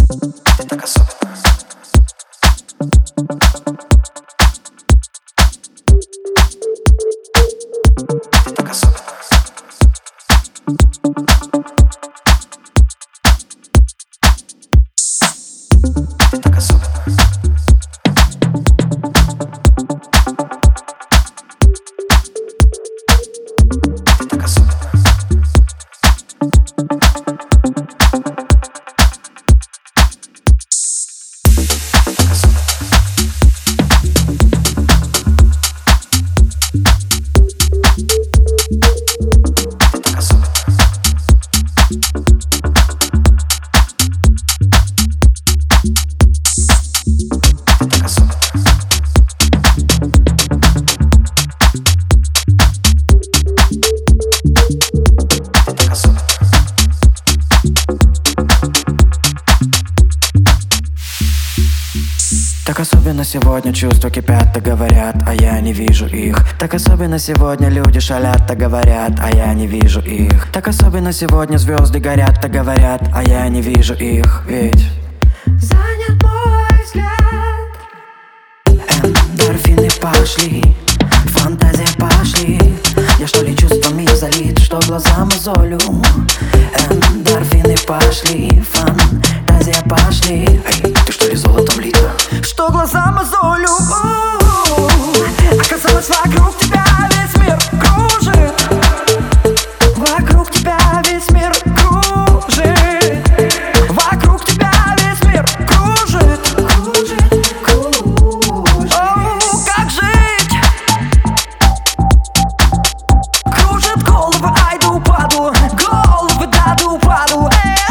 Так особенно сегодня чувства кипят, так говорят, а я не вижу их. Так особенно сегодня люди шалят, так говорят, а я не вижу их. Так особенно сегодня звезды горят, так говорят, а я не вижу их. Ведь занят мой взгляд. Эндорфины пошли, фантазия пошли. Я что ли чувствами залит, что глаза мозолю. Эндорфины пошли, фантазия пошли. Эй, ты что ли золотом лита? Что глаза мозолю. Оказалось, вокруг тебя весь мир кружит. Вокруг тебя весь мир кружит. Вокруг тебя весь мир кружит. Кружит, кружит. О, как жить? Кружит головы, ай да упаду. Головы, да да упаду.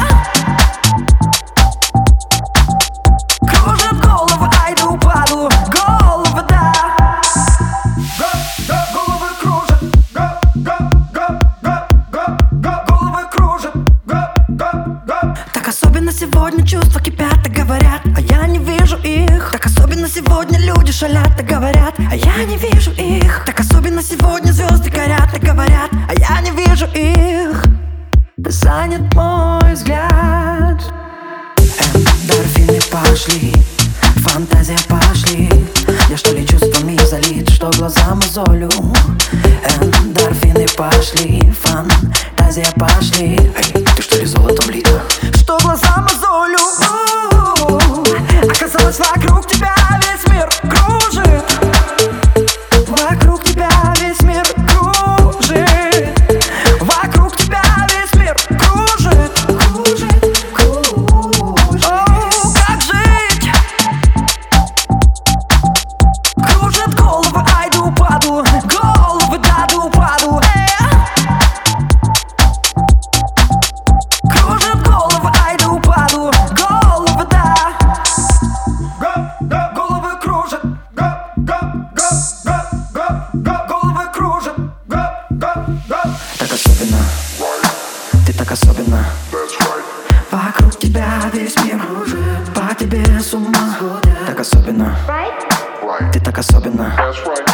Кружит головы, ай да упаду. Головы, да. Головы кружат. Головы кружат. Так особенно сегодня чувства кипят, так говорят, а я не вижу их. Так особенно сегодня люди шалят, так говорят, а я не вижу их. Так особенно сегодня звезды горят, так говорят, а я не вижу их. Занят мой взгляд. Эндорфины пошли, фантазия пошли. Я что ли чувствами залит, что глаза мозолю. Эндорфины пошли, фантазия пошли. Эй, ты что ли золотом лита? Что глаза мозолю. Оказалось, вокруг тебя весь мир кружит. Вокруг тебя весь мир кружит. Вокруг тебя весь мир кружит. Кружит, кружит. О, как жить? Кружит головы, ай да упаду. Головы, да да упаду. Кружит головы, ай да упаду. Головы, да. Головы кружат. Головы кружат. Так особенно. Ты так особенно. Вокруг тебя весь мир кружит. По тебе с ума. Так особенно. Ты так особенно.